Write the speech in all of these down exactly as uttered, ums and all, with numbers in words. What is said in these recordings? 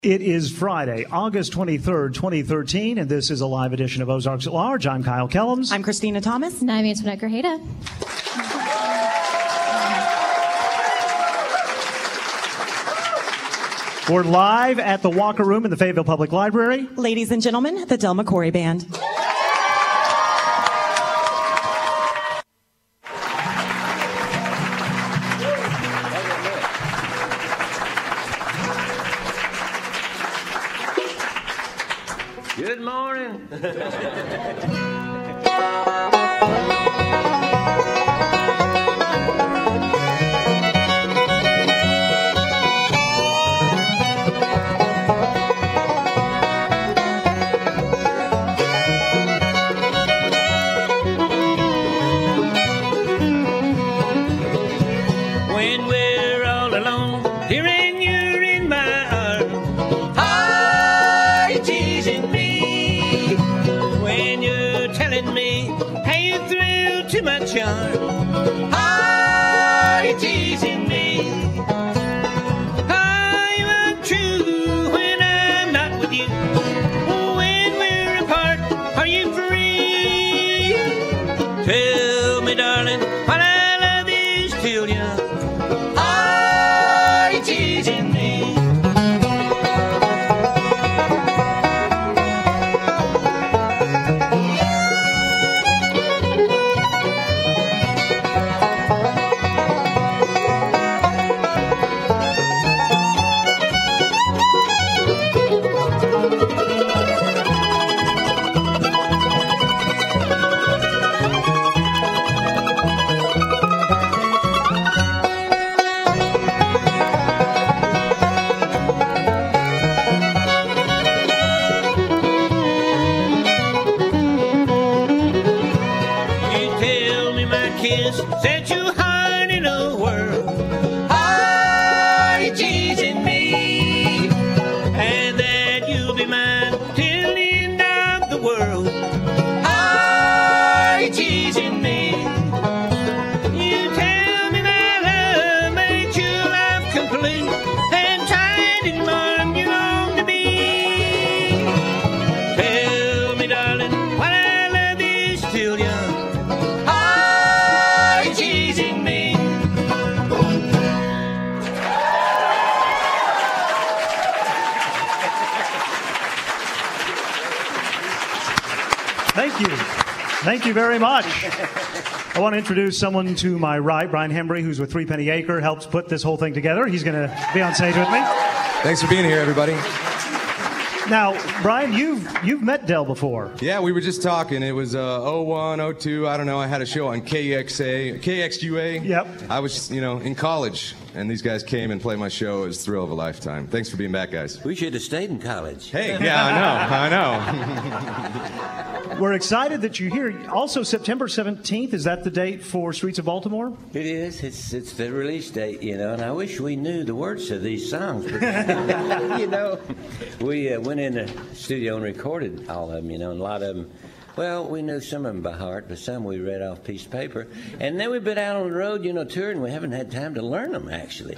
It is Friday, August twenty-third, twenty thirteen, and this is a live edition of Ozarks at Large. I'm Kyle Kellums. I'm Christina Thomas. And I'm Antoinette Grajeda. We're live at the Walker Room in the Fayetteville Public Library. Ladies and gentlemen, the Del McCoury Band. Good morning. When we're all alone, here and you're in my arms, are you teasing me? When you're telling me how you thrill to my charm, are you teasing me? Are you untrue when I'm not with you? When we're apart, are you free? Tell me, darling, while I love you still young, are you teasing me? Set your heart in a whirl. Are you teasing me? And that you'll be mine till the end of the world. Are you teasing me? You tell me my love makes your life complete, and tied in mine you long to be. Tell me, darling, while I love you still young, teasing me. Thank you. Thank you very much. I want to introduce someone to my right, Brian Hembry, who's with Three Penny Acre, helps put this whole thing together. He's going to be on stage with me. Thanks for being here, everybody. Now, Brian, you've you've met Del before. Yeah, we were just talking. It was uh, oh one, oh two, I don't know. I had a show on K X A, K X U A. Yep. I was, you know, in college, and these guys came and played my show. It was a thrill of a lifetime. Thanks for being back, guys. We should have stayed in college. Hey, yeah, I know, I know. We're excited that you're here. Also, September seventeenth, is that the date for Streets of Baltimore? It is. It's it's the release date, you know, and I wish we knew the words to these songs. But, you know, we uh, went in the studio and recorded all of them, you know, and a lot of them, well, we knew some of them by heart, but some we read off a piece of paper. And then we've been out on the road, you know, touring. We haven't had time to learn them, actually.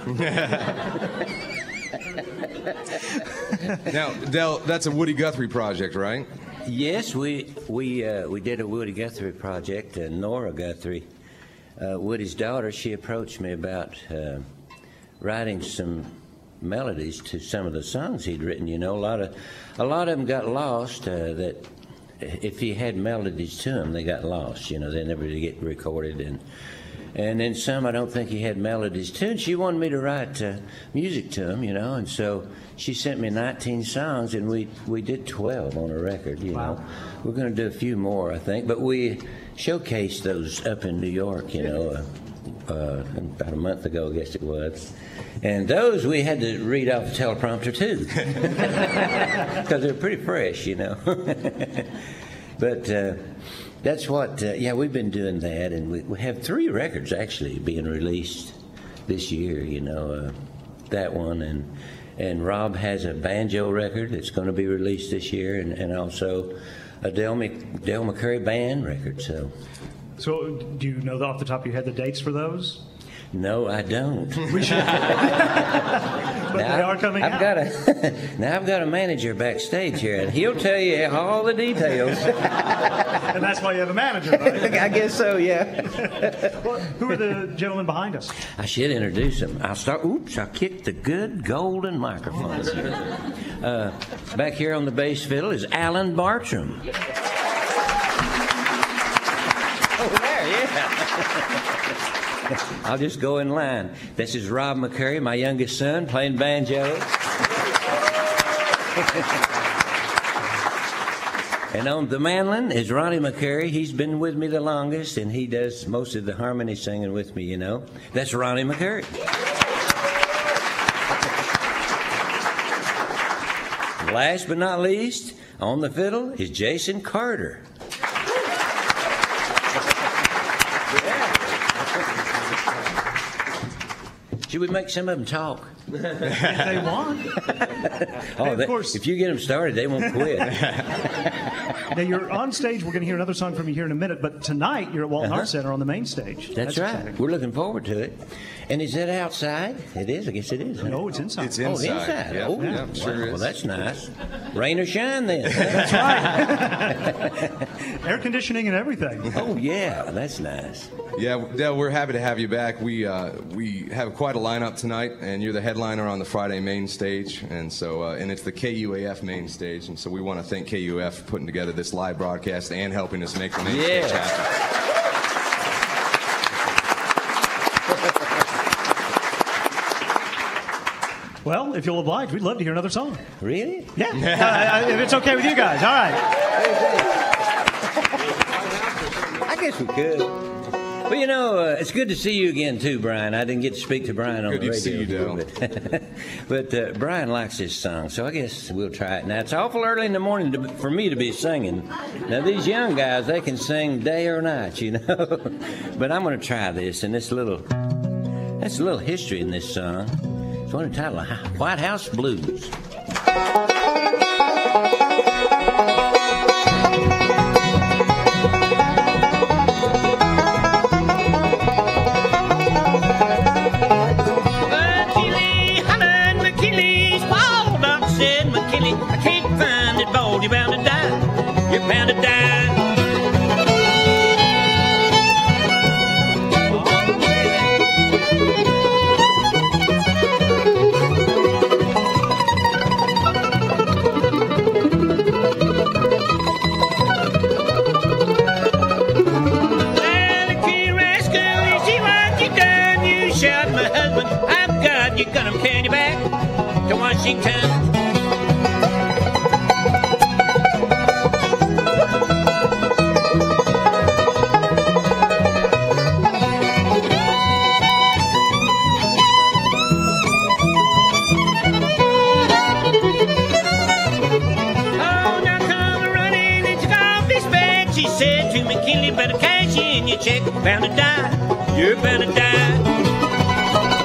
Now, Del, that's a Woody Guthrie project, right? Yes, we we uh, we did a Woody Guthrie project. Uh, Nora Guthrie, uh, Woody's daughter, she approached me about uh, writing some melodies to some of the songs he'd written. You know, a lot of a lot of them got lost. Uh, that if he had melodies to them, they got lost. You know, they never get recorded, and and then some I don't think he had melodies to. And she wanted me to write uh, music to them. You know, and so she sent me nineteen songs, and we we did twelve on a record. You Wow. know, we're going to do a few more, I think, but we showcased those up in New York. You know. Uh, Uh, about a month ago, I guess it was. And those we had to read off the teleprompter, too. Because they're pretty fresh, you know. But uh, that's what, uh, yeah, we've been doing that. And we, we have three records, actually, being released this year, you know. Uh, that one. And and Rob has a banjo record that's going to be released this year. And, and also a Del, Mc, Del McCoury band record, so... So do you know off the top of your head the dates for those? No, I don't. We should. But now, they are coming I've out. got a now I've got a manager backstage here, and he'll tell you all the details. And that's why you have a manager, right? I guess so, yeah. Well, who are the gentlemen behind us? I should introduce him. I'll start. Oops! I kicked the good golden microphone. Uh, back here on the bass fiddle is Alan Bartram. Over there, yeah. I'll just go in line. This is Rob McCurry, my youngest son, playing banjo. And on the mandolin is Ronnie McCurry. He's been with me the longest, and he does most of the harmony singing with me, you know. That's Ronnie McCurry. Last but not least, on the fiddle is Jason Carter. Should we make some of them talk? If they want. Oh, of they, course. if you get them started, they won't quit. Now, you're on stage. We're going to hear another song from you here in a minute. But tonight, you're at Walton Uh-huh. Arts Center on the main stage. That's, right. exciting. We're looking forward to it. And is that outside? It is. I guess it is. huh? No, it's inside. It's Oh, inside. inside. Yeah, Oh, yeah, wow. sure Well, is. that's nice. Rain or shine, then. That's right. Air conditioning and everything. Oh, yeah. That's nice. Yeah, Dale, we're happy to have you back. We uh, we have quite a lineup tonight, and you're the headliner on the Friday main stage, and so uh, and it's the K U A F main stage, and so we want to thank K U F for putting together this live broadcast and helping us make the main Yeah. stage happen. Well, if you'll oblige, we'd love to hear another song. Really? Yeah. uh, if it's okay with you guys. All right. I guess we could. Well, you know, uh, it's good to see you again, too, Brian. I didn't get to speak to Brian on Good the to radio. see you, Dale. But, but uh, Brian likes this song, so I guess we'll try it. Now, it's awful early in the morning to, for me to be singing. Now, these young guys, they can sing day or night, you know. But I'm going to try this, and this little, that's a little history in this song. It's one entitled White House Blues. McKinley hollered, McKinley's wild up, said McKinley, I can't find it, boy, you're bound to die, you're bound to die. Well, the King Rascal, you see what you done, you shot my husband, I've got you, gonna carry you back to Washington. Oh, now come running and took off his badge. He said to McKinley, better cash in your check. Bound to die, you're bound to die.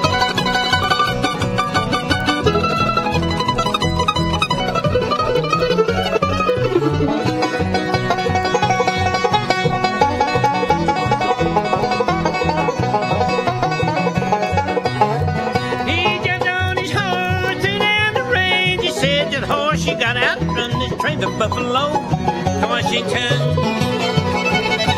He jumped on his horse, threw down the range. He said to the horse, you gotta outrun this train to Buffalo, to Washington.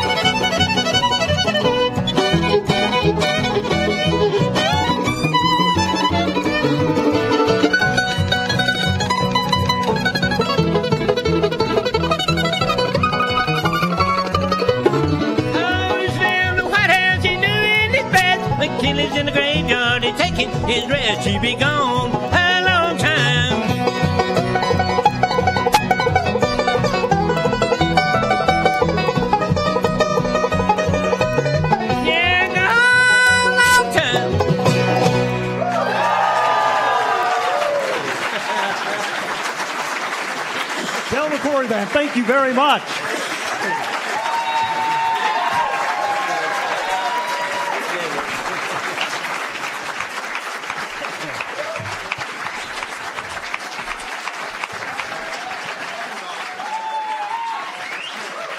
Oh, he's found the White House, he's doing his best. McKinley's in the graveyard, he's taking his rest. He'll be gone a long time. Yeah, gone a long time. Del McCory Band, thank you very much.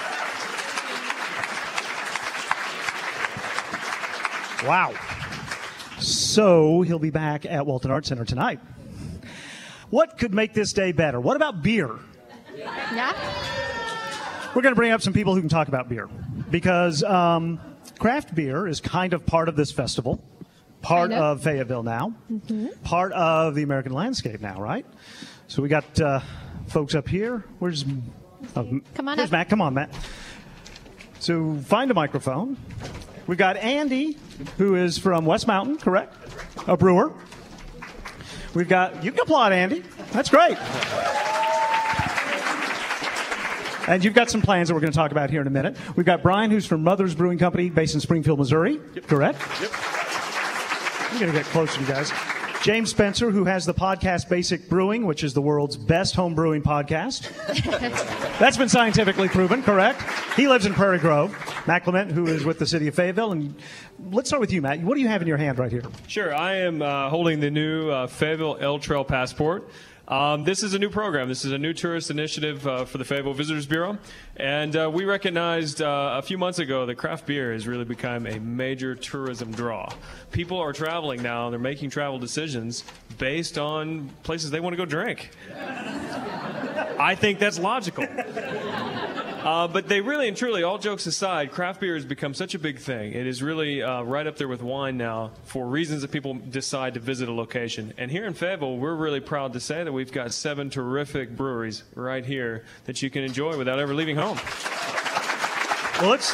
Wow. So he'll be back at Walton Arts Center tonight. What could make this day better? What about beer? Yeah. We're going to bring up some people who can talk about beer because um, craft beer is kind of part of this festival, part Kind of. of Fayetteville now, Mm-hmm. part of the American landscape now, right? So we got uh, folks up here. Where's oh, Come on Where's up. Matt? Come on, Matt. So find a microphone. We've got Andy, who is from West Mountain, correct? A brewer. We've got, you can applaud, Andy. That's great. And you've got some plans that we're going to talk about here in a minute. We've got Brian, who's from Mother's Brewing Company, based in Springfield, Missouri. Yep. Correct? Yep. I'm going to get closer, you guys. James Spencer, who has the podcast Basic Brewing, which is the world's best home brewing podcast. That's been scientifically proven, correct? He lives in Prairie Grove. Matt Clement, who is with the city of Fayetteville. And let's start with you, Matt. What do you have in your hand right here? Sure. I am uh, holding the new uh, Fayetteville L Trail Passport. Um, this is a new program. This is a new tourist initiative uh, for the Fayetteville Visitors Bureau. And uh, we recognized uh, a few months ago that craft beer has really become a major tourism draw. People are traveling now. They're making travel decisions based on places they want to go drink. I think that's logical. Uh, but they really and truly, all jokes aside, craft beer has become such a big thing. It is really uh, right up there with wine now for reasons that people decide to visit a location. And here in Fayetteville, we're really proud to say that we've got seven terrific breweries right here that you can enjoy without ever leaving home. Well, let's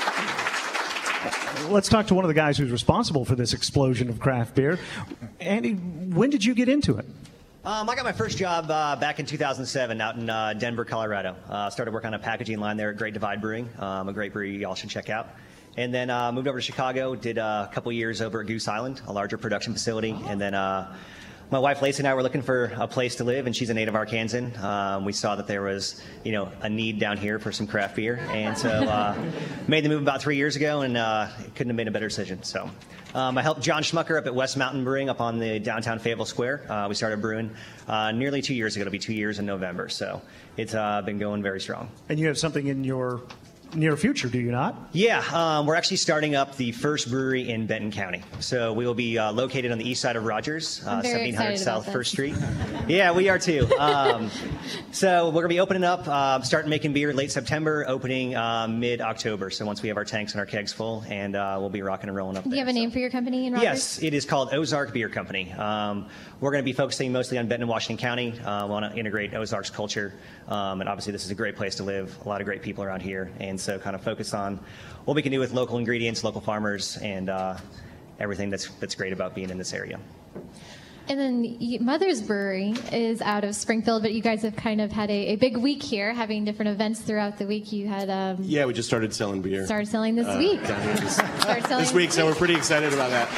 let's talk to one of the guys who's responsible for this explosion of craft beer. Andy, when did you get into it? Um, I got my first job uh, back in two thousand seven out in uh, Denver, Colorado. Uh, started working on a packaging line there at Great Divide Brewing, um, a great brewery y'all should check out. And then uh, moved over to Chicago, did uh, a couple years over at Goose Island, a larger production facility. And then uh, my wife Lacey and I were looking for a place to live, and she's a native Arkansan. Um, we saw that there was, you know, a need down here for some craft beer, and so uh, made the move about three years ago, and uh, couldn't have made a better decision. So um, I helped John Schmucker up at West Mountain Brewing up on the downtown Fayetteville Square. Uh, we started brewing uh, nearly two years ago. It'll be two years in November, so it's uh, been going very strong. And you have something in your near future, do you not? Yeah, um, we're actually starting up the first brewery in Benton County. So we will be uh, located on the east side of Rogers, uh, I'm very seventeen hundred excited about South this. First Street. Yeah, we are too. Um, so we're going to be opening up, uh, starting making beer late September, opening uh, mid-October. So once we have our tanks and our kegs full, and uh, we'll be rocking and rolling up Do there. you have a So- name for your company in Rogers? Yes, it is called Ozark Beer Company. Um, we're going to be focusing mostly on Benton and Washington County. Uh, we want to integrate Ozark's culture, um, and obviously this is a great place to live. A lot of great people around here, and so kind of focus on what we can do with local ingredients, local farmers, and uh, everything that's that's great about being in this area. And then y- Mother's Brewery is out of Springfield, but you guys have kind of had a, a big week here, having different events throughout the week. You had um, Yeah, we just started selling beer. started selling this uh, week. down here this, Started selling this week, so we're pretty excited about that.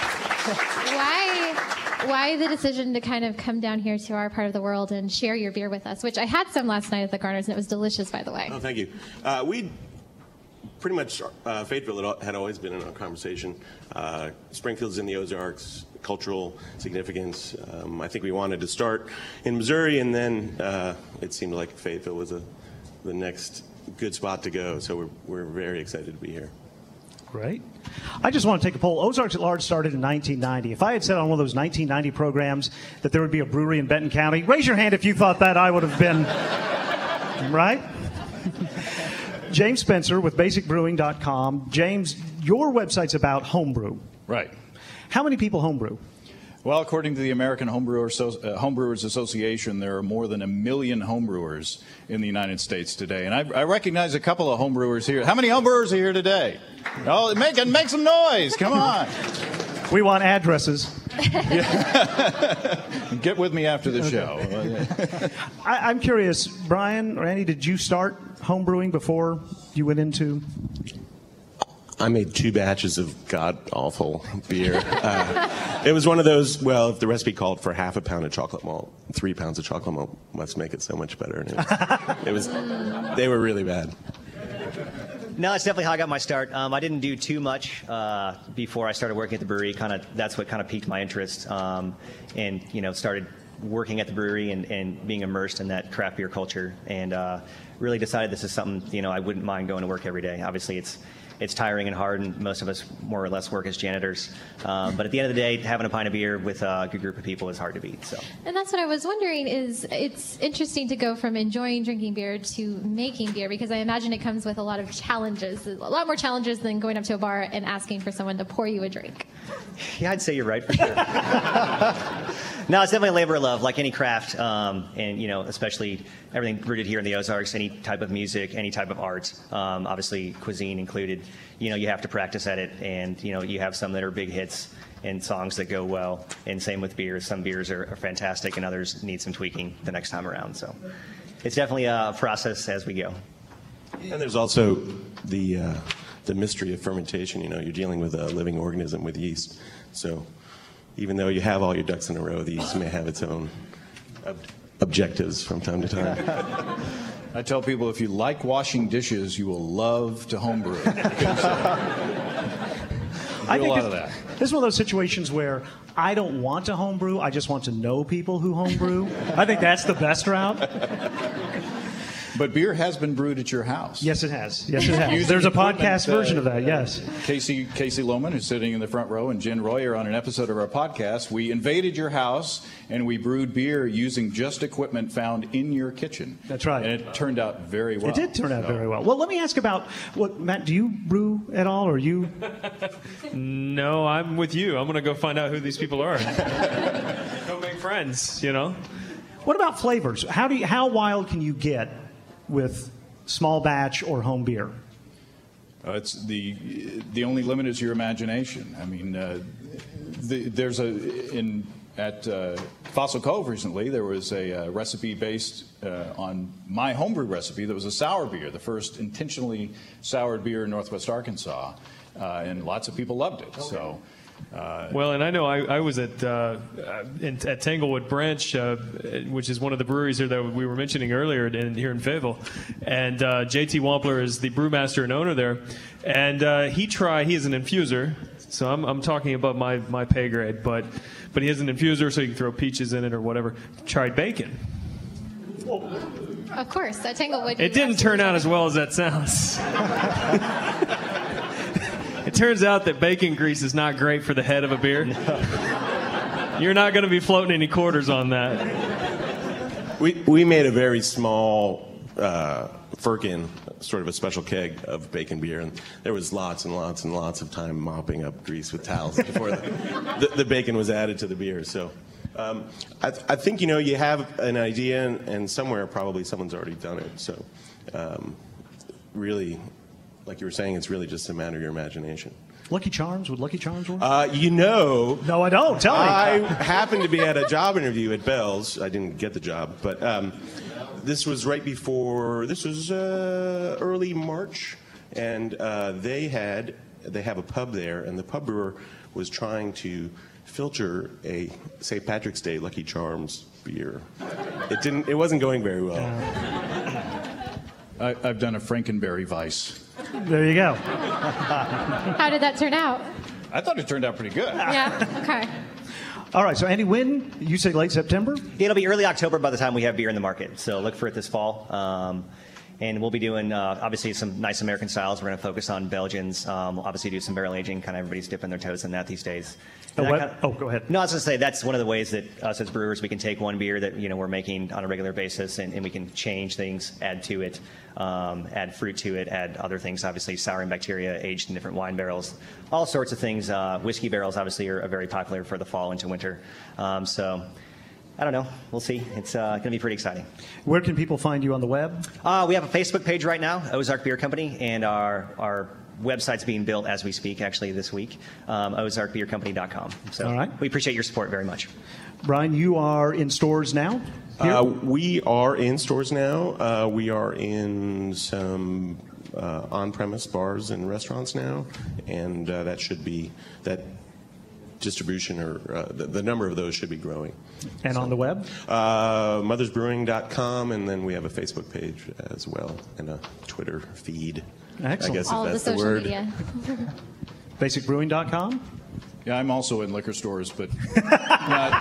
Why, why the decision to kind of come down here to our part of the world and share your beer with us? Which I had some last night at the Garners, and it was delicious, by the way. Oh, thank you. Uh, we pretty much, uh, Fayetteville had always been in our conversation. Uh, Springfield's in the Ozarks, cultural significance. Um, I think we wanted to start in Missouri, and then uh, it seemed like Fayetteville was a, the next good spot to go. So we're, we're very excited to be here. Great. I just want to take a poll. Ozarks at Large started in nineteen ninety. If I had said on one of those nineteen ninety programs that there would be a brewery in Benton County, raise your hand if you thought that I would have been, right? James Spencer with basic brewing dot com. James, your website's about homebrew. Right. How many people homebrew? Well, according to the American Homebrewer Asso- uh, Homebrewers Association, there are more than a million homebrewers in the United States today. And I, I recognize a couple of homebrewers here. How many homebrewers are here today? Oh, make, make some noise. Come on. We want addresses. Get with me after the show. I, I'm curious, Brian or Andy, did you start homebrewing before you went into? I made two batches of god-awful beer. Uh, it was one of those, well, if the recipe called for half a pound of chocolate malt, three pounds of chocolate malt must make it so much better. And it was, it was they were really bad. No, that's definitely how I got my start. Um, I didn't do too much uh, before I started working at the brewery. Kind of that's what kind of piqued my interest, um, and you know started working at the brewery and, and being immersed in that craft beer culture, and uh, really decided this is something you know I wouldn't mind going to work every day. Obviously, it's it's tiring and hard, and most of us more or less work as janitors. Um, but at the end of the day, having a pint of beer with a good group of people is hard to beat. So. And that's what I was wondering is it's interesting to go from enjoying drinking beer to making beer, because I imagine it comes with a lot of challenges, a lot more challenges than going up to a bar and asking for someone to pour you a drink. Yeah, I'd say you're right for sure. No, it's definitely a labor of love, like any craft, um, and you know, especially everything rooted here in the Ozarks. Any type of music, any type of art, um, obviously cuisine included. You know, you have to practice at it, and you know, you have some that are big hits and songs that go well. And same with beers. Some beers are, are fantastic, and others need some tweaking the next time around. So, it's definitely a process as we go. And there's also the uh, the mystery of fermentation. You know, you're dealing with a living organism with yeast, so. Even though you have all your ducks in a row, the yeast may have its own ob- objectives from time to time. I tell people if you like washing dishes, you will love to homebrew. Because, uh, I do think a lot this, of that. This is one of those situations where I don't want to homebrew. I just want to know people who homebrew. I think that's the best route. But beer has been brewed at your house. Yes, it has. Yes, it has. Using There's a equipment, podcast uh, version of that, yes. Casey Casey Lohman, who's sitting in the front row, and Jen Royer on an episode of our podcast. We invaded your house, and we brewed beer using just equipment found in your kitchen. That's right. And it turned out very well. It did turn out So- very well. Well, let me ask about, what, Matt, do you brew at all, or you? No, I'm with you. I'm going to go find out who these people are. Go make friends, you know? What about flavors? How do you, how wild can you get with small batch or home beer? Uh, it's the the only limit is your imagination. I mean, uh, the, there's a in at uh, Fossil Cove recently there was a uh, recipe based uh, on my homebrew recipe that was a sour beer, the first intentionally soured beer in Northwest Arkansas, uh, and lots of people loved it. Okay. So. Uh, Well, and I know I, I was at uh, in, at Tanglewood Branch, uh, which is one of the breweries here that we were mentioning earlier in, here in Fayetteville, and uh, J T Wampler is the brewmaster and owner there, and uh, he try he is an infuser, so I'm, I'm talking about my, my pay grade, but but he has an infuser so you can throw peaches in it or whatever. Tried bacon. Of course, at Tanglewood. It didn't turn out as well as that sounds. It turns out that bacon grease is not great for the head of a beer. No. You're not going to be floating any quarters on that. We we made a very small uh, firkin, sort of a special keg of bacon beer, and there was lots and lots and lots of time mopping up grease with towels before the, the, the bacon was added to the beer. So um, I, th- I think, you know, you have an idea, and, and somewhere probably someone's already done it. So um, really, like you were saying, it's really just a matter of your imagination. Lucky Charms? Would Lucky Charms work? Uh, you know... No, I don't. Tell me. I happened to be at a job interview at Bell's. I didn't get the job, but um, this was right before... This was uh, early March, and uh, they had... They have a pub there, and the pub brewer was trying to filter a Saint Patrick's Day Lucky Charms beer. It didn't... It wasn't going very well. I, I've done a Frankenberry Weiss. There you go. How did that turn out? I thought it turned out pretty good. Yeah, okay. All right, so Andy, when? You say late September? It'll be early October by the time we have beer in the market, so look for it this fall. Um, and we'll be doing, uh, obviously, some nice American styles. We're going to focus on Belgians, um, obviously do some barrel aging. Kind of everybody's dipping their toes in that these days. Oh, That what? kind of- Oh, go ahead. No, I was going to say that's one of the ways that us as brewers, we can take one beer that, you know, we're making on a regular basis, and, and we can change things, add to it, um, add fruit to it, add other things, obviously souring bacteria aged in different wine barrels, all sorts of things. Uh, whiskey barrels obviously are, are very popular for the fall into winter. Um, so I don't know. We'll see. It's uh, going to be pretty exciting. Where can people find you on the web? Uh, we have a Facebook page right now, Ozark Beer Company, and our our website's being built as we speak, actually, this week, um, ozark beer company dot com. So All right. we appreciate your support very much. Brian, you are in stores now? Here? Uh, we are in stores now. Uh, we are in some uh, on-premise bars and restaurants now, and uh, that should be that distribution or uh, the, the number of those should be growing. And on the web? Uh, mothers brewing dot com, and then we have a Facebook page as well and a Twitter feed. Excellent. I guess All if of the that's the, social word. media. basic brewing dot com? Yeah, I'm also in liquor stores, but not,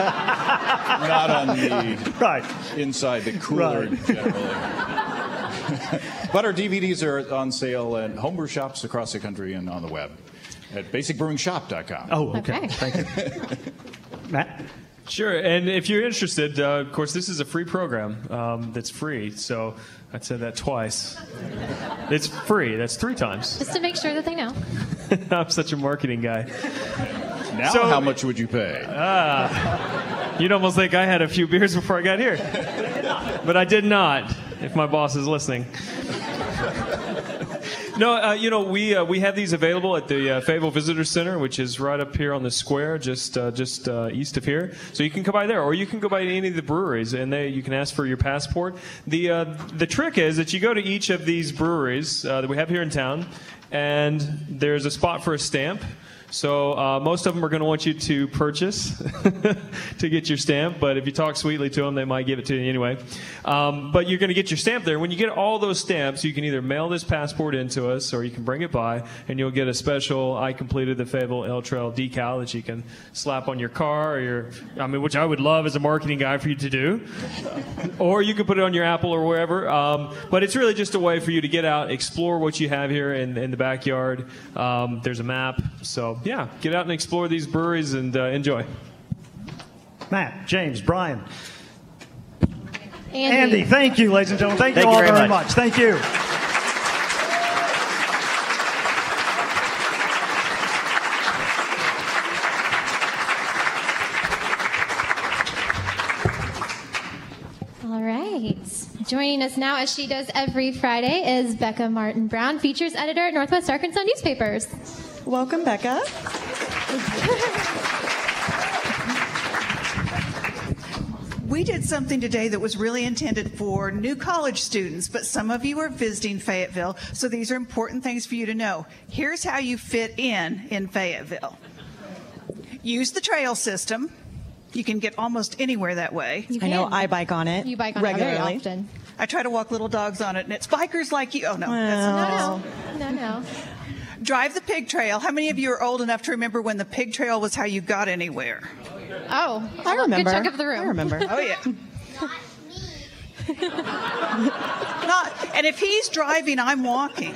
not on the Right. inside the cooler Right. generally. But our D V Ds are on sale at homebrew shops across the country and on the web at basic brewing shop dot com. Oh, okay. Okay. Thank you. Matt? Sure, and if you're interested, uh, of course, this is a free program um, that's free. So I said that twice. It's free. That's three times. Just to make sure that they know. I'm such a marketing guy. Now, So- how much would you pay? Ah, you'd almost think I had a few beers before I got here, but I did not. If my boss is listening. No, uh, you know, we uh, we have these available at the uh, Fayetteville Visitor Center, which is right up here on the square, just uh, just uh, east of here. So you can come by there, or you can go by any of the breweries, and they you can ask for your passport. The uh, the trick is that you go to each of these breweries uh, that we have here in town, and there's a spot for a stamp. So uh, most of them are going to want you to purchase to get your stamp, but if you talk sweetly to them, they might give it to you anyway. Um, but you're going to get your stamp there. When you get all those stamps, you can either mail this passport into us, or you can bring it by, and you'll get a special "I completed the Fayetteville Ale Trail" decal that you can slap on your car, or your, I mean, which I would love as a marketing guy for you to do, or you can put it on your Apple or wherever. Um, but it's really just a way for you to get out, explore what you have here in, in the backyard. Um, there's a map, so. Yeah, get out and explore these breweries and uh, enjoy. Matt, James, Brian. Andy. Andy, thank you, ladies and gentlemen. Thank, Thank you you all very very much. much. Thank you. All right. Joining us now, as she does every Friday, is Becca Martin Brown, features editor at Northwest Arkansas Newspapers. Welcome, Becca. We did something today that was really intended for new college students, but some of you are visiting Fayetteville, so these are important things for you to know. Here's how you fit in in Fayetteville. Use the trail system. You can get almost anywhere that way. You I know can. I bike on it You bike on it regularly. very often. I try to walk little dogs on it, and it's bikers like you. Oh, no. Well, That's, No, no. No, no. drive the pig trail. How many of you are old enough to remember when the pig trail was how you got anywhere? Oh, I a remember. Good chunk of the room. I remember. Oh, yeah. Not, and if he's driving, I'm walking.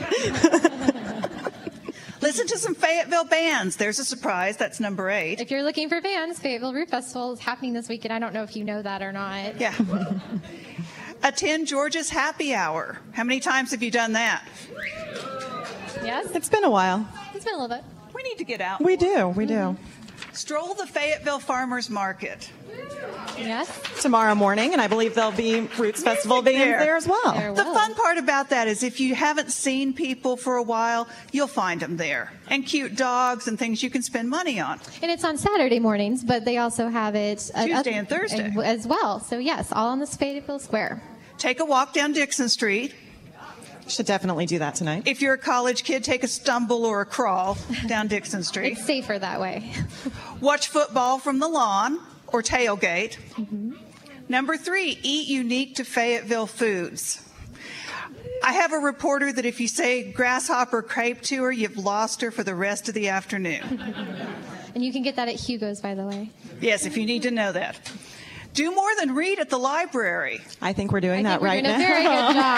Listen to some Fayetteville bands. There's a surprise. That's number eight. If you're looking for bands, Fayetteville Root Festival is happening this weekend. I don't know if you know that or not. Yeah. Attend George's Happy Hour. How many times have you done that? Yes? It's been a while. It's been a little bit. We need to get out. We do. We do. Stroll the Fayetteville Farmers Market. Yes? Tomorrow morning, and I believe there'll be Roots Festival bands there. there as well. There The will. fun part about that is if you haven't seen people for a while, you'll find them there. And cute dogs and things you can spend money on. And it's on Saturday mornings, but they also have it uh, Tuesday up- and Thursday. as well. So yes, all on the Fayetteville Square. Take a walk down Dixon Street. Should definitely do that tonight. If you're a college kid, take a stumble or a crawl down Dixon Street. It's safer that way. Watch football from the lawn or tailgate. Mm-hmm. Number three, eat unique to Fayetteville foods. I have a reporter that if you say grasshopper crepe to her, you've lost her for the rest of the afternoon. And you can get that at Hugo's, by the way. Yes, if you need to know that. Do more than read at the library. I think we're doing I that think we're right doing now. a very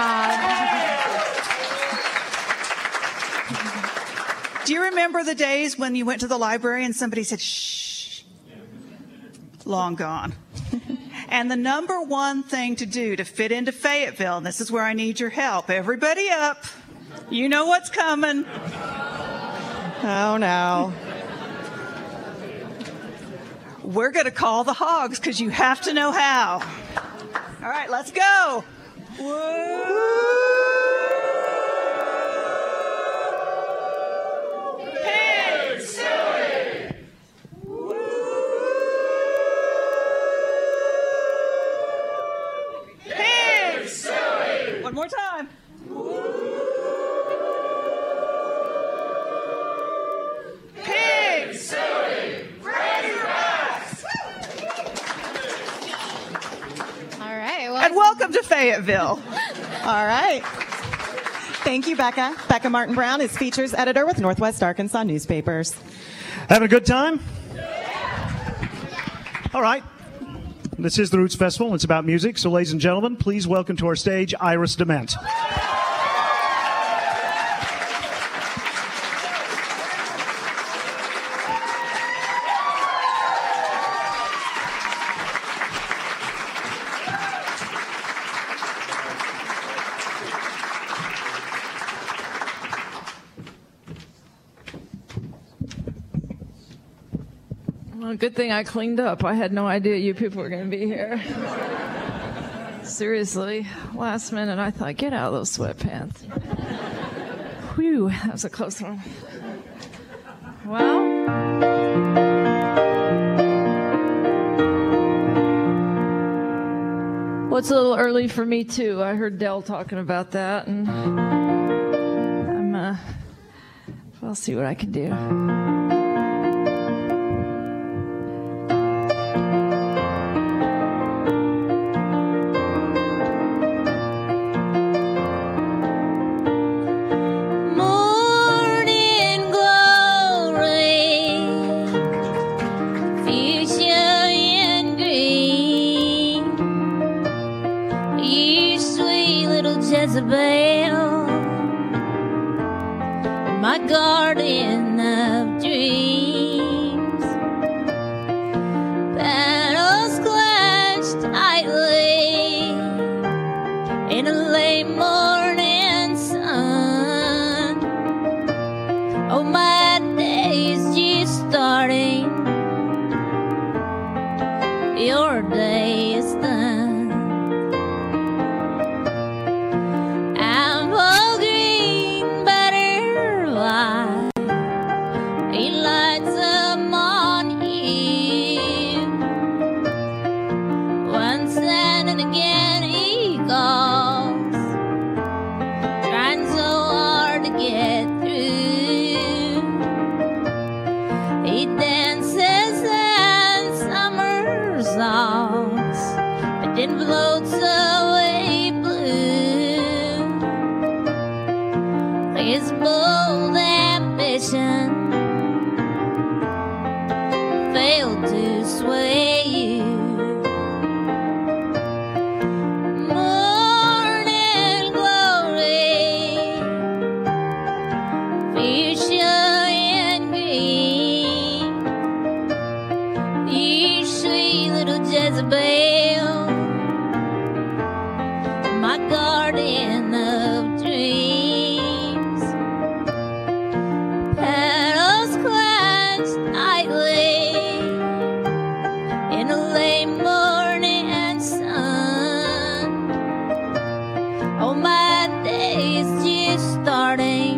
good job. Do you remember the days when you went to the library and somebody said, shh? Long gone. And the number one thing to do to fit into Fayetteville, and this is where I need your help, everybody up. You know what's coming. Oh, no. We're going to call the hogs because you have to know how. All right, let's go. Pig silly. Pig silly. One more time. Pig silly. All right. Well, And welcome to Fayetteville. All right. Thank you, Becca. Becca Martin Brown is features editor with Northwest Arkansas Newspapers. Having a good time? All right. This is the Roots Festival. It's about music. So, ladies and gentlemen, please welcome to our stage Iris DeMent. Well, good thing I cleaned up. I had no idea you people were going to be here. Seriously, last minute I thought, get out of those sweatpants. Whew, that was a close one. Well, well, it's a little early for me too. I heard Dell talking about that, and I'm, uh, I'll see what I can do. Jezebel, my garden of dreams, petals clutched tightly in a late morning sun. Oh, my day's just starting, your day is done. Floats away blue. His bold ambition failed to sway you. Morning glory, fuchsia and green. You sweet little Jezebel, my garden of dreams, petals clutched tightly in a late morning sun. Oh, my day's just starting,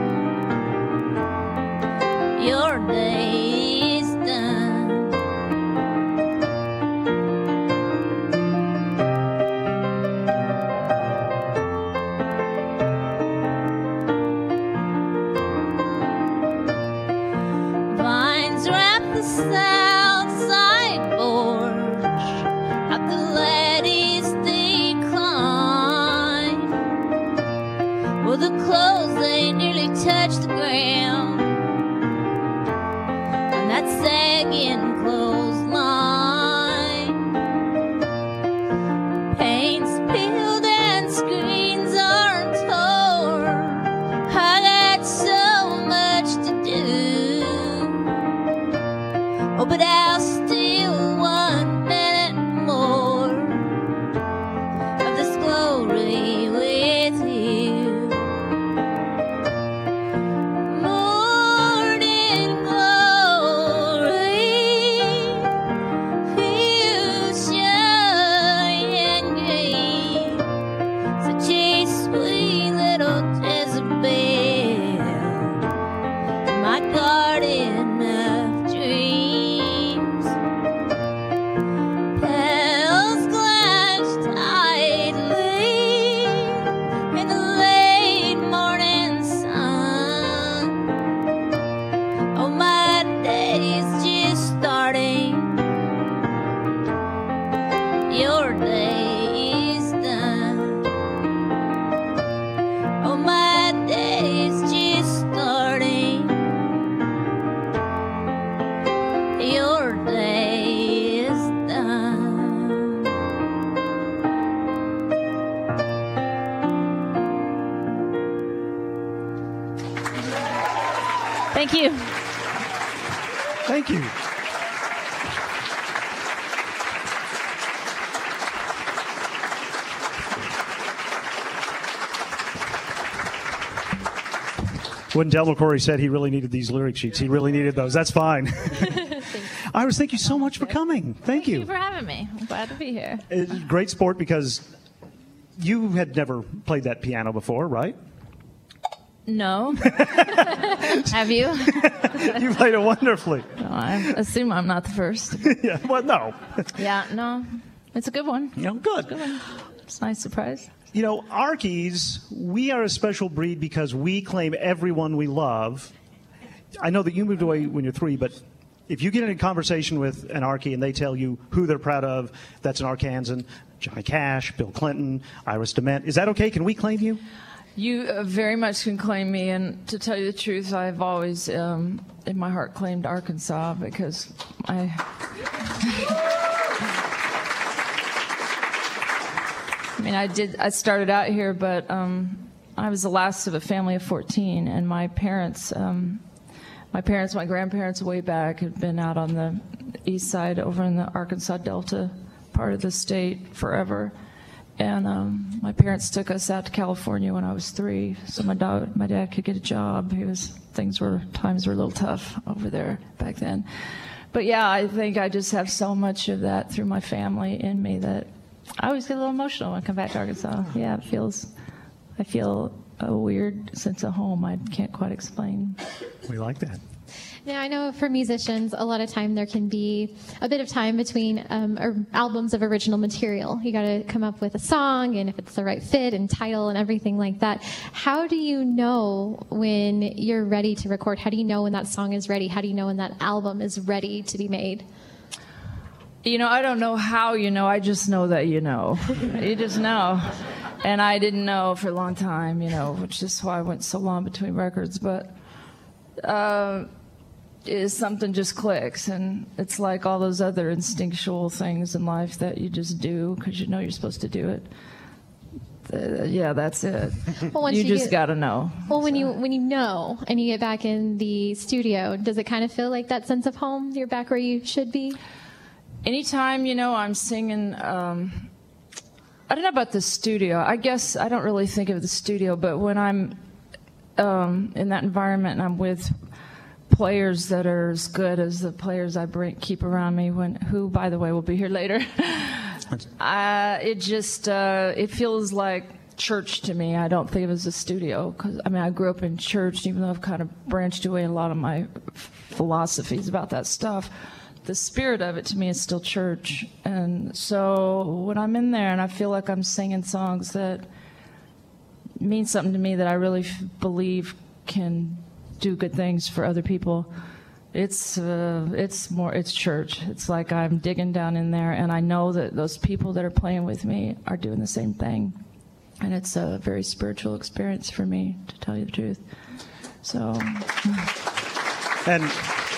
your day is done. South side porch at the lattice decline. Well, the clothes, they nearly touched the ground on that sagging clothesline. Paint's peeled and screens are torn. I got so much to do. Oh, but I'll steal one minute more of this glory with you. Morning glory, fuchsia and green, such a sweet little Jezebel, my garden of dreams. Petals clutched tightly in the late morning sun. Oh, my day's just starting, your day is done. Oh, my day's just starting, your day is done. thank you. Thank you. When Del McCoury said he really needed these lyric sheets, he really needed those. That's fine. Iris, thank you so much for coming. Thank, Thank you. you for having me. I'm glad to be here. It's great sport because you had never played that piano before, right? No. Have you? You played it wonderfully. No, I assume I'm not the first. Yeah, well, no. Yeah, no. It's a good one. You know, good. It's a good one. It's a nice surprise. You know, Arkies, we are a special breed because we claim everyone we love. I know that you moved away when you're three, but if you get in a conversation with an Arkie and they tell you who they're proud of, that's an Arkansan, Johnny Cash, Bill Clinton, Iris DeMent. Is that okay? Can we claim you? You uh, very much can claim me, and to tell you the truth, I've always, um, in my heart, claimed Arkansas because I... I mean, I did. I started out here, but um, I was the last of a family of fourteen, and my parents, um, my parents, my grandparents, way back, had been out on the east side, over in the Arkansas Delta part of the state, forever. And um, my parents took us out to California when I was three, so my dad, my dad could get a job. He was things were times were a little tough over there back then. But yeah, I think I just have so much of that through my family in me that I always get a little emotional when I come back to Arkansas. Yeah, it feels, I feel a weird sense of home I can't quite explain. We like that. Now, I know for musicians, a lot of time there can be a bit of time between um, or albums of original material. You got to come up with a song, and if it's the right fit and title and everything like that. How do you know when you're ready to record? How do you know when that song is ready? How do you know when that album is ready to be made? You know, I don't know how you know. I just know that you know. You just know. And I didn't know for a long time, you know, which is why I went so long between records. But uh, is something just clicks, and it's like all those other instinctual things in life that you just do because you know you're supposed to do it. Uh, yeah, that's it. Well, once you, you just get- got to know. Well, when you when you know and you get back in the studio, does it kind of feel like that sense of home? You're back where you should be? Anytime, you know, I'm singing, um, I don't know about the studio. I guess I don't really think of the studio, but when I'm um, in that environment and I'm with players that are as good as the players I bring, keep around me, when who, by the way, will be here later, uh, it just, uh, it feels like church to me. I don't think of it as a studio because, I mean, I grew up in church, even though I've kind of branched away in a lot of my philosophies about that stuff. The spirit of it to me is still church. And so when I'm in there and I feel like I'm singing songs that mean something to me that I really f- believe can do good things for other people, it's uh, it's more it's church. It's like I'm digging down in there and I know that those people that are playing with me are doing the same thing. And it's a very spiritual experience for me, to tell you the truth. So And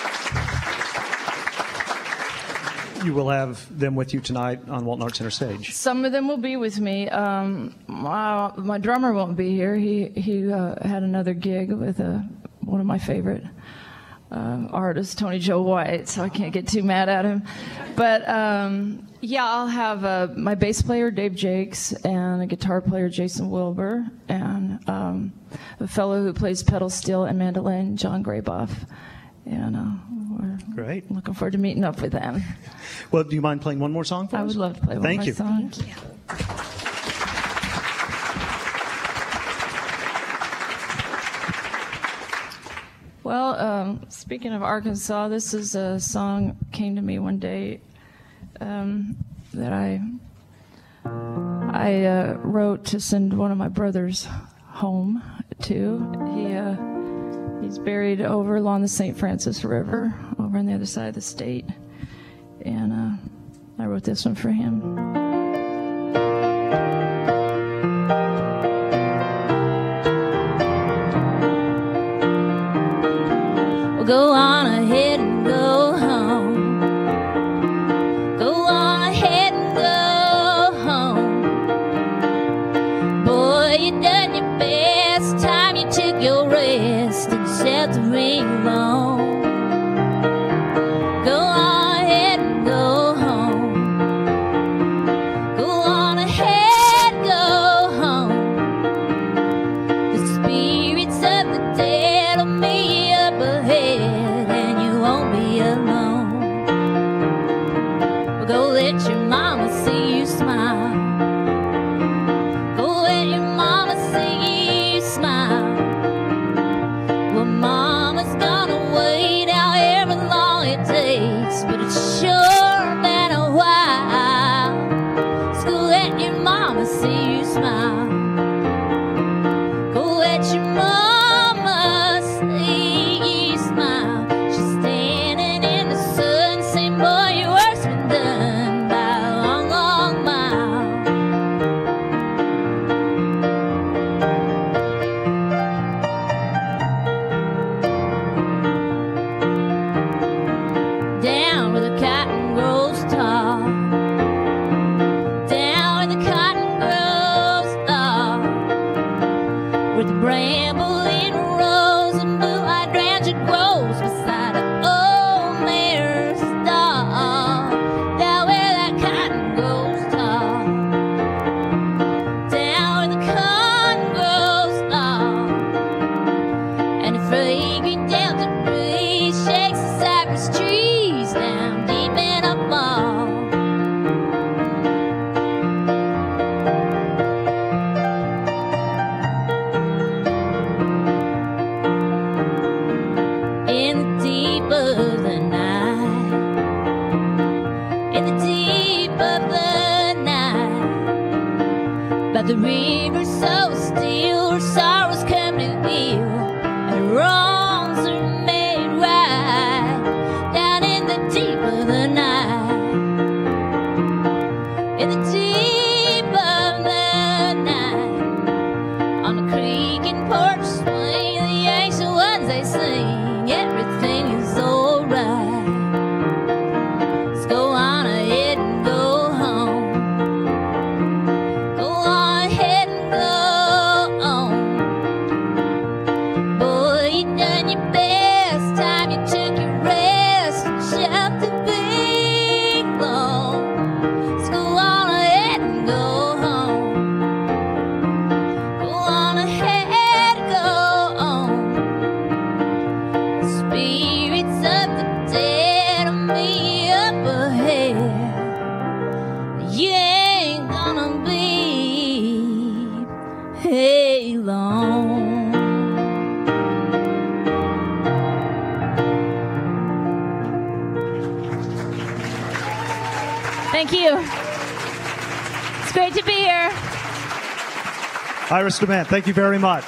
you will have them with you tonight on Walton Arts Center stage. some of them will be with me. Um, my, my drummer won't be here. He he uh, had another gig with a, one of my favorite uh, artists, Tony Joe White, so I can't get too mad at him. But um, yeah, I'll have uh, my bass player, Dave Jakes, and a guitar player, Jason Wilbur, and um, a fellow who plays pedal steel and mandolin, John Grayboff. And uh, we're Great. looking forward to meeting up with them. Well, do you mind playing one more song for I us? would love to play one Thank more you. song. Thank you. Well, um, speaking of Arkansas, this is a song came to me one day um, that I I uh, wrote to send one of my brothers home to. He uh, he's buried over along the Saint Francis River, over on the other side of the state, and uh, I wrote this one for him. Go on ahead and go home. Go on ahead and go home. Boy, you done your best. Time you took your rest and set the ring alone. Go on ahead and go home. Go on ahead, go home. The spirits of the dead will meet you up ahead, and you won't be alone. smile. Go at your mama, say you smile. She's standing in the sun, saying, boy, your work's been done by a long, long mile. Down where the cotton grows tall, down where the cotton grows tall, where the bramble in rows and blue hydrangea grows beside an old mare's stall. Down where that cotton grows tall, down where the cotton grows tall, and the fragrant delta breeze shakes the cypress trees down deep in a fall. In the deep of the night, in the deep of the night, by the river so still, where sorrows come to heal and wrongs are made right. Down in the deep of the night, in the deep of the night, on the creaking porch swing, the ancient ones they sing, everything is alright. Let's go on ahead and go home. Go on ahead and go home. Boy, you done your best. Time you took your rest and shut the big loan. Let's go on ahead and go home. Go on ahead and go home. The spirits of the dead will meet up ahead. You ain't gonna be hey long. Thank you. It's great to be here. Iris DeMent, thank you very much.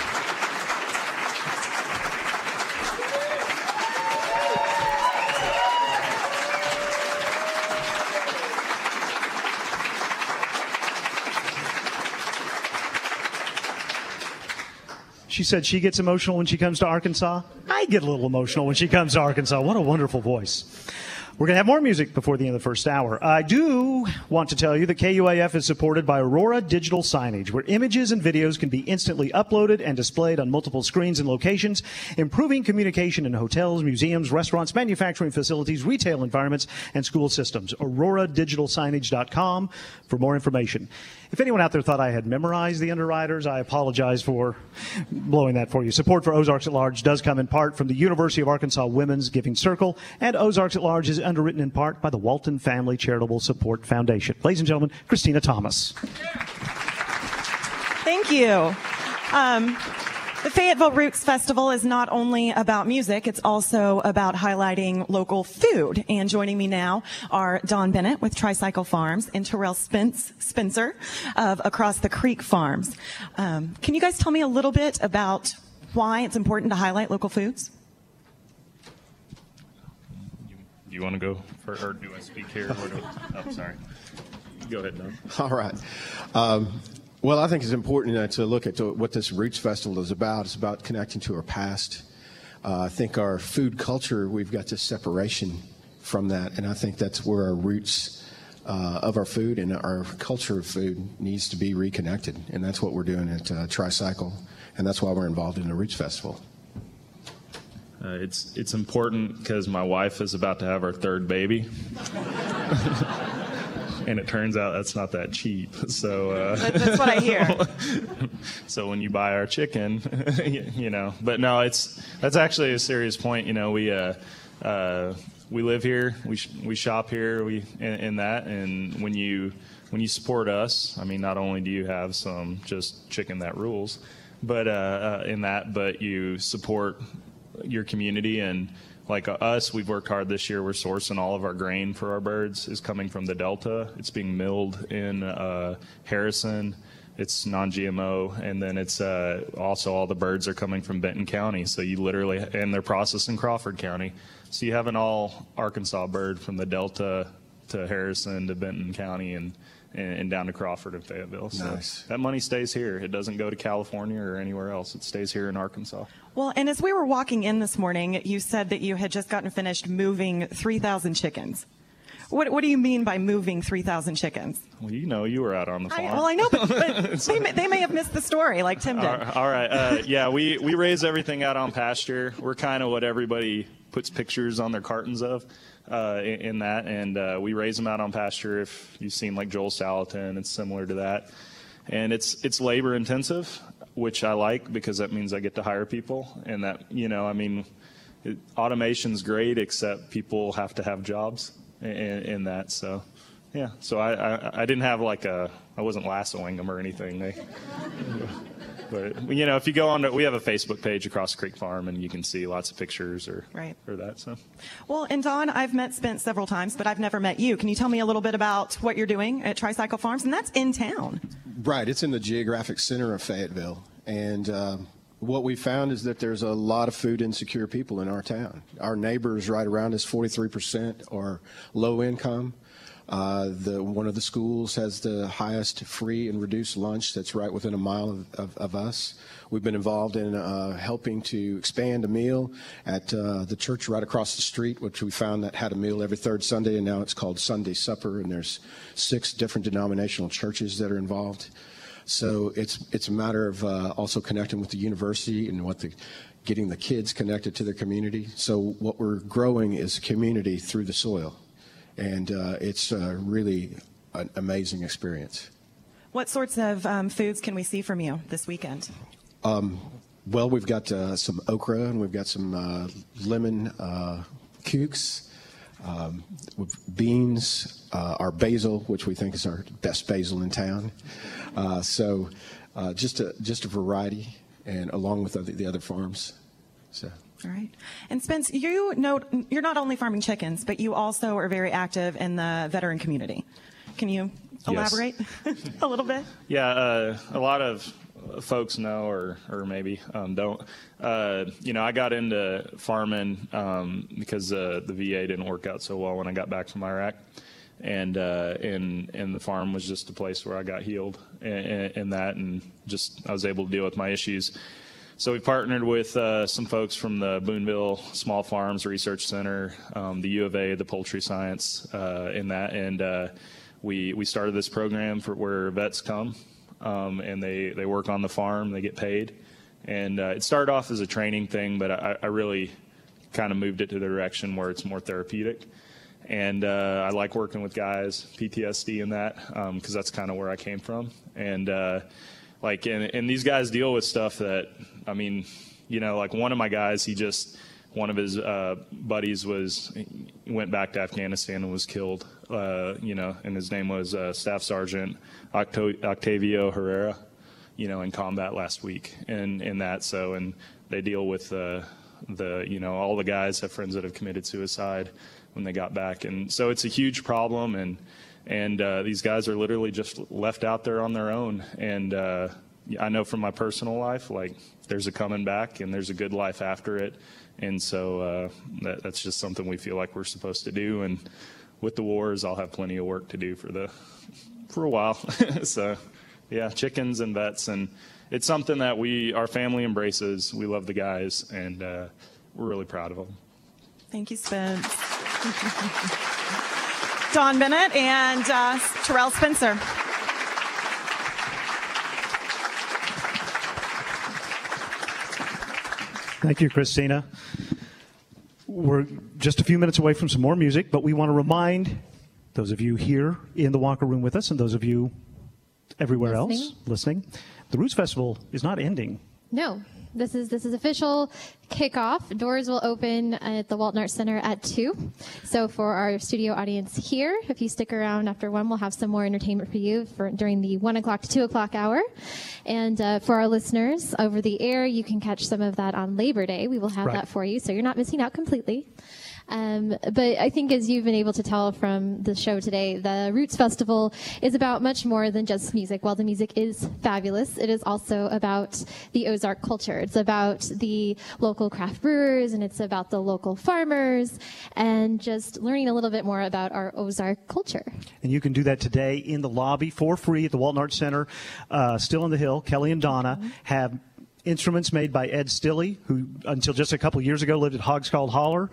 She said she gets emotional when she comes to Arkansas. I get a little emotional when she comes to Arkansas. What a wonderful voice. We're going to have more music before the end of the first hour. I do want to tell you that K U A F is supported by Aurora Digital Signage, where images and videos can be instantly uploaded and displayed on multiple screens and locations, improving communication in hotels, museums, restaurants, manufacturing facilities, retail environments, and school systems. aurora digital signage dot com for more information. If anyone out there thought I had memorized the underwriters, I apologize for blowing that for you. Support for Ozarks at Large does come in part from the University of Arkansas Women's Giving Circle, and Ozarks at Large is underwritten in part by the Walton Family Charitable Support Foundation. Ladies and gentlemen, Christina Thomas. Thank you. Um, the Fayetteville Roots Festival is not only about music, it's also about highlighting local food. And joining me now are Don Bennett with Tricycle Farms and Terrell Spence, Spencer of Across the Creek Farms. Um, can you guys tell me a little bit about why it's important to highlight local foods? Do you want to go first, or do I speak here? Or do, oh, sorry. Go ahead, Don. All right. Um, well, I think it's important uh, to look at to what this Roots Festival is about. It's about connecting to our past. Uh, I think our food culture, we've got this separation from that, and I think that's where our roots uh, of our food and our culture of food needs to be reconnected, and that's what we're doing at uh, Tricycle, and that's why we're involved in the Roots Festival. Uh, it's it's important because my wife is about to have her third baby, and it turns out that's not that cheap. So uh, that's what I hear. So when you buy our chicken, you, you know, but no, it's that's actually a serious point. You know, we uh, uh, we live here, we sh- we shop here, we in, in that, and when you when you support us, I mean, not only do you have some just chicken that rules, but uh, uh, in that, but you support your community. And like us, we've worked hard this year. We're sourcing all of our grain for our birds is coming from the Delta. It's being milled in uh, Harrison, it's non-G M O, and then it's uh, also all the birds are coming from Benton County. So you literally, and they're processed in Crawford County. So you have an all Arkansas bird from the Delta to Harrison to Benton County and, and, and down to Crawford and Fayetteville. So nice. That money stays here. It doesn't go to California or anywhere else. It stays here in Arkansas. Well, and as we were walking in this morning, you said that you had just gotten finished moving three thousand chickens. What, what do you mean by moving three thousand chickens? Well, you know, you were out on the farm. I, well, I know, but, but they, may, they may have missed the story, like Tim did. All, all right. Uh, yeah, we, we raise everything out on pasture. We're kind of what everybody puts pictures on their cartons of uh, in, in that, and uh, we raise them out on pasture. If you've seen like Joel Salatin, it's similar to that. And it's it's labor intensive, which I like because that means I get to hire people. And that, you know, I mean, it, automation's great, except people have to have jobs. In, in that, so yeah, so I, I I didn't have like a I wasn't lassoing them or anything. They, but you know, if you go on to, we have a Facebook page, Across the Creek Farm, and you can see lots of pictures or right. or that. So well, and Don, I've met Spence several times, but I've never met you. Can you tell me a little bit about what you're doing at Tricycle Farms? And that's in town. Right, it's in the geographic center of Fayetteville, and. Uh, What we found is that there's a lot of food insecure people in our town. Our neighbors right around us, forty-three percent are low income. Uh, the, one of the schools has the highest free and reduced lunch that's right within a mile of, of, of us. We've been involved in uh, helping to expand a meal at uh, the church right across the street, which we found that had a meal every third Sunday, and now it's called Sunday Supper, and there's six different denominational churches that are involved. So it's it's a matter of uh, also connecting with the university and what the getting the kids connected to their community. So what we're growing is community through the soil, and uh, it's uh, really an amazing experience. What sorts of um, foods can we see from you this weekend? Um, well, we've got uh, some okra and we've got some uh, lemon uh, cukes. Um, with beans, uh, our basil, which we think is our best basil in town. Uh, so uh, just a just a variety, and along with other, the other farms. So. All right. And Spence, you know, you're not only farming chickens, but you also are very active in the veteran community. Can you elaborate yes. a little bit? Yeah, uh, a lot of folks know or, or maybe um, don't. Uh, you know, I got into farming um, because uh, the V A didn't work out so well when I got back from Iraq. And, uh, and, and the farm was just a place where I got healed in, in that, and just I was able to deal with my issues. So we partnered with uh, some folks from the Boonville Small Farms Research Center, um, the U of A, the poultry science uh, in that, and uh, we, we started this program for where vets come. Um, and they, they work on the farm, they get paid. And uh, it started off as a training thing, but I, I really kind of moved it to the direction where it's more therapeutic. And uh, I like working with guys, P T S D and that, because um, that's kind of where I came from. And uh, like, and, and these guys deal with stuff that, I mean, you know, like one of my guys, he just, one of his uh, buddies was, went back to Afghanistan and was killed, uh, you know, and his name was uh, Staff Sergeant Octo- Octavio Herrera, you know, in combat last week and in that. So, and they deal with uh, the, you know, all the guys have friends that have committed suicide when they got back. And so it's a huge problem. And, and uh, these guys are literally just left out there on their own. And uh, I know from my personal life, like there's a coming back and there's a good life after it. And so uh, that, that's just something we feel like we're supposed to do. And with the wars, I'll have plenty of work to do for the for a while. So, yeah, chickens and vets, and it's something that we our family embraces. We love the guys, and uh, we're really proud of them. Thank you, Spence. Don Bennett and uh, Terrell Spencer. Thank you, Christina. We're just a few minutes away from some more music, but we want to remind those of you here in the Walker Room with us and those of you everywhere listening. else listening, the Roots Festival is not ending. No, this is this is official kickoff. Doors will open at the Walton Arts Center at two. So for our studio audience here, if you stick around after one, we'll have some more entertainment for you for during the one o'clock to two o'clock hour. And uh, for our listeners over the air, you can catch some of that on Labor Day. We will have Right. that for you, so you're not missing out completely. Um, but I think, as you've been able to tell from the show today, the Roots Festival is about much more than just music. While the music is fabulous, it is also about the Ozark culture. It's about the local craft brewers, and it's about the local farmers, and just learning a little bit more about our Ozark culture. And you can do that today in the lobby for free at the Walton Arts Center, uh, still on the Hill. Kelly and Donna mm-hmm. have instruments made by Ed Stilley, who until just a couple years ago lived at Hogscald Holler.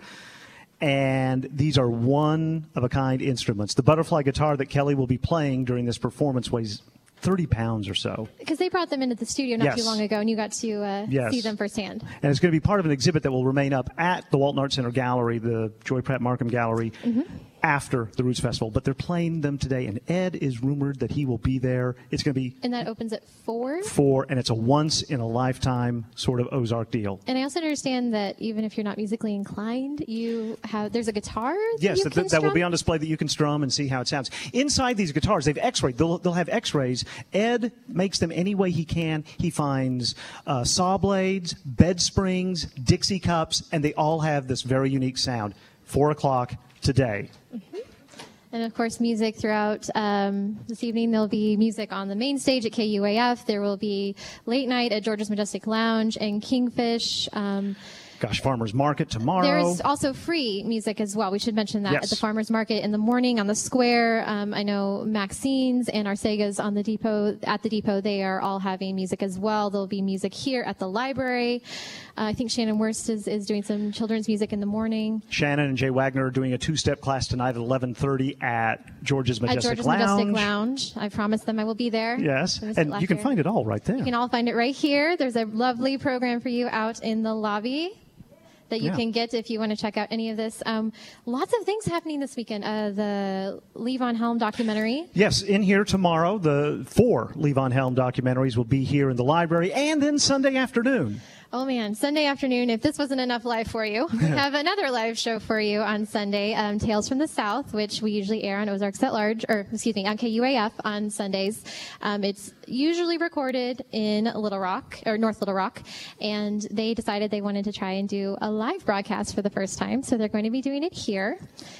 And these are one-of-a-kind instruments. The butterfly guitar that Kelly will be playing during this performance weighs thirty pounds or so. Because they brought them into the studio not yes. too long ago, and you got to uh, yes. see them firsthand. And it's going to be part of an exhibit that will remain up at the Walton Arts Center Gallery, the Joy Pratt Markham Gallery, mm-hmm. after the Roots Festival. But they're playing them today, and Ed is rumored that he will be there. It's going to be... And that opens at four? Four, and it's a once-in-a-lifetime sort of Ozark deal. And I also understand that even if you're not musically inclined, you have there's a guitar that Yes, you that, can that will strum? be on display that you can strum and see how it sounds. Inside these guitars, they've x-rayed. They'll, they'll have x-rays. Ed makes them any way he can. He finds uh, saw blades, bed springs, Dixie cups, and they all have this very unique sound. Four o'clock today. Mm-hmm. And, of course, music throughout um, this evening. There'll be music on the main stage at K U A F. There will be late night at George's Majestic Lounge and Kingfish. Um, Gosh, Farmers Market tomorrow. There's also free music as well. We should mention that yes. at the Farmers Market in the morning on the square. Um, I know Maxine's and Arcega's on the depot. At the depot, they are all having music as well. There'll be music here at the library. Uh, I think Shannon Wurst is, is doing some children's music in the morning. Shannon and Jay Wagner are doing a two-step class tonight at eleven thirty at George's Majestic At George's Lounge. Majestic Lounge. I promised them I will be there. Yes, and you can find it all right there. You can all find it right here. There's a lovely program for you out in the lobby that you yeah. can get if you want to check out any of this. Um, lots of things happening this weekend. Uh, the Levon Helm documentary. Yes, in here tomorrow. The four Levon Helm documentaries will be here in the library, and then Sunday afternoon. Oh, man. Sunday afternoon, if this wasn't enough live for you, we have another live show for you on Sunday, um, Tales from the South, which we usually air on Ozarks at Large, or excuse me, on K U A F on Sundays. Um, it's usually recorded in Little Rock, or North Little Rock, and they decided they wanted to try and do a live broadcast for the first time, so they're going to be doing it here.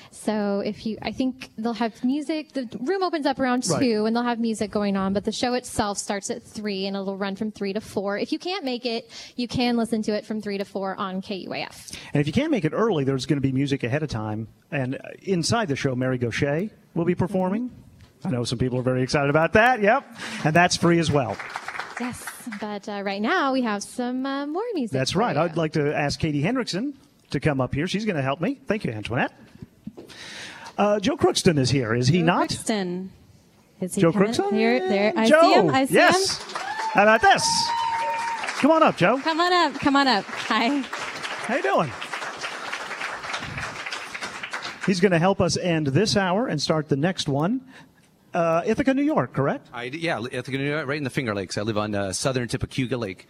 So if you, I think they'll have music. The room opens up around Right. two, and they'll have music going on, but the show itself starts at three, and it'll run from three to four. If you can't make it, you can listen to it from three to four on K U A F. And if you can't make it early, there's going to be music ahead of time. And inside the show, Mary Gaucher will be performing. I know some people are very excited about that. Yep. And that's free as well. Yes, but uh, right now we have some uh, more music. That's for right. you. I'd like to ask Katie Hendrickson to come up here. She's going to help me. Thank you, Antoinette. Uh, Joe Crookston is here, is he Joe not? Crookston. Is he Joe kinda Crookston? Here, there. I Joe. see him. I see yes. him. How about this? Come on up, Joe. Come on up. Come on up. Hi. How you doing? He's going to help us end this hour and start the next one. Uh, Ithaca, New York, correct? I, yeah, Ithaca, New York, right in the Finger Lakes. I live on uh, southern tip of Cayuga Lake.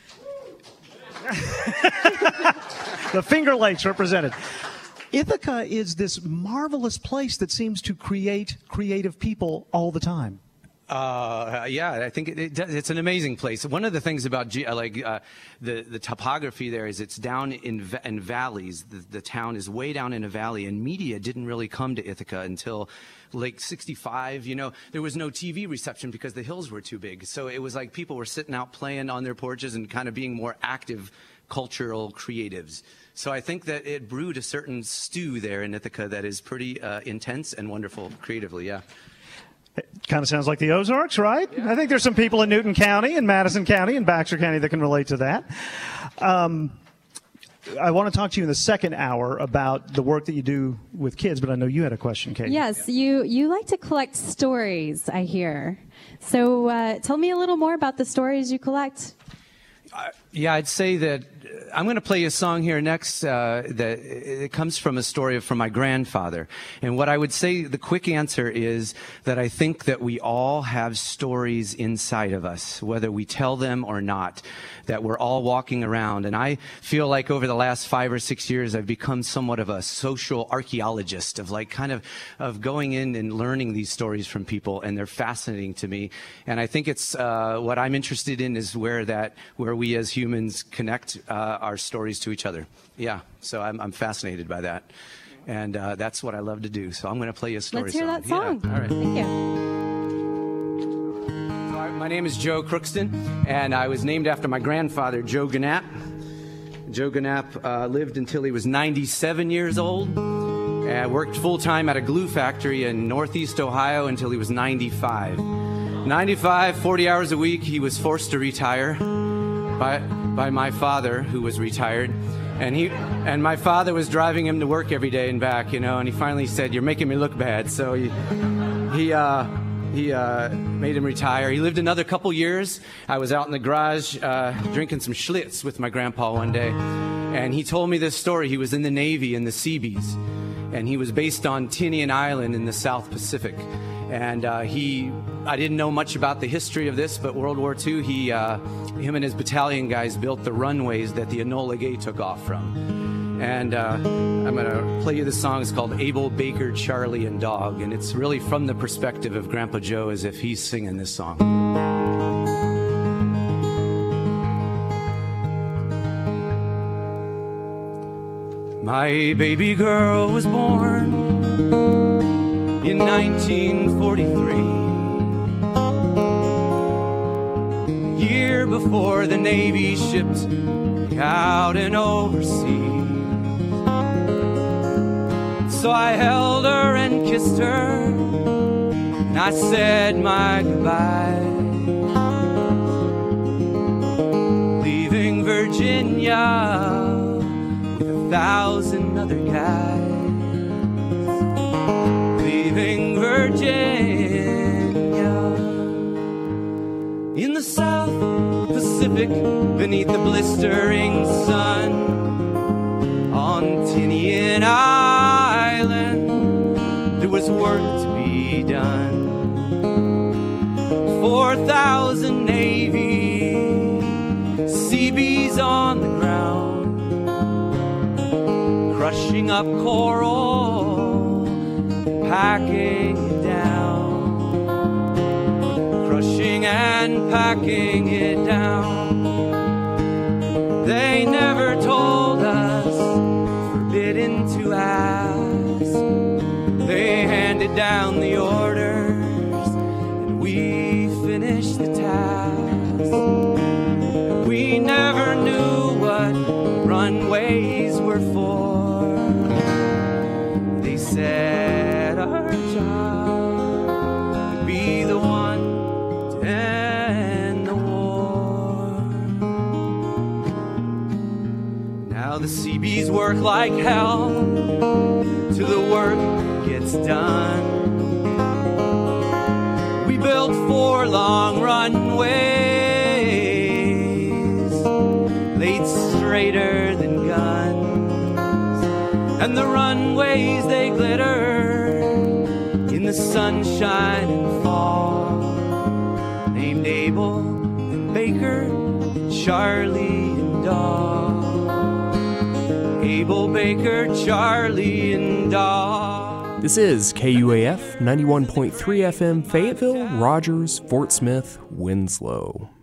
The Finger Lakes represented. Ithaca is this marvelous place that seems to create creative people all the time. Uh, yeah, I think it, it does, it's an amazing place. One of the things about G, uh, like uh, the the topography there is it's down in va- in valleys. The, the town is way down in a valley, and media didn't really come to Ithaca until like sixty-five. You know, there was no T V reception because the hills were too big. So it was like people were sitting out playing on their porches and kind of being more active cultural creatives. So I think that it brewed a certain stew there in Ithaca that is pretty uh, intense and wonderful creatively. Yeah. It kind of sounds like the Ozarks, right? Yeah. I think there's some people in Newton County and Madison County and Baxter County that can relate to that. Um, I want to talk to you in the second hour about the work that you do with kids, but I know you had a question, Kate. Yes, you, you like to collect stories, I hear. So uh, tell me a little more about the stories you collect. Uh, yeah, I'd say that I'm going to play a song here next uh, that it comes from a story from my grandfather. And what I would say, the quick answer is that I think that we all have stories inside of us, whether we tell them or not, that we're all walking around. And I feel like over the last five or six years, I've become somewhat of a social archaeologist of like kind of of going in and learning these stories from people, and they're fascinating to me. And I think it's uh, what I'm interested in is where that where we as humans connect uh, uh, our stories to each other. Yeah, so I'm, I'm fascinated by that. And uh, that's what I love to do. So I'm going to play you a story Let's hear song. that song. Yeah. All right. Thank you. My name is Joe Crookston, and I was named after my grandfather, Joe Gannap. Joe Gannap uh, lived until he was ninety-seven years old. Uh, worked full-time at a glue factory in Northeast Ohio until he was ninety-five. ninety-five, forty hours a week, he was forced to retire by, by my father, who was retired. And he and my father was driving him to work every day and back, you know, and he finally said, "You're making me look bad." So he, he, uh, He uh, made him retire. He lived another couple years. I was out in the garage uh, drinking some Schlitz with my grandpa one day, and he told me this story. He was in the Navy in the Seabees, and he was based on Tinian Island in the South Pacific. And uh, he, I didn't know much about the history of this, but World War Two, he, uh, him and his battalion guys built the runways that the Enola Gay took off from. And uh, I'm going to play you this song. It's called Abel, Baker, Charlie, and Dog. And it's really from the perspective of Grandpa Joe as if he's singing this song. My baby girl was born in nineteen forty-three, the year before the Navy shipped out and overseas. So I held her and kissed her, and I said my goodbye, leaving Virginia with a thousand other guys, leaving Virginia in the South Pacific beneath the blistering sun on Tinian Island. There was work to be done. Four thousand Navy Seabees on the ground, crushing up coral, packing it down, crushing and packing it down. They never told us, forbidden to ask. They handed down the orders, and we finished the task. We never knew what runways were for. They said our job would be the one to end the war. Now the Seabees work like hell till the work gets done. We built four long runways, laid straighter than guns, and the runways they glitter in the sunshine and fall. Named Abel and Baker and Charlie and Dog. Abel, Baker, Charlie, and Dog. This is K U A F ninety-one point three F M Fayetteville, Rogers, Fort Smith, Winslow.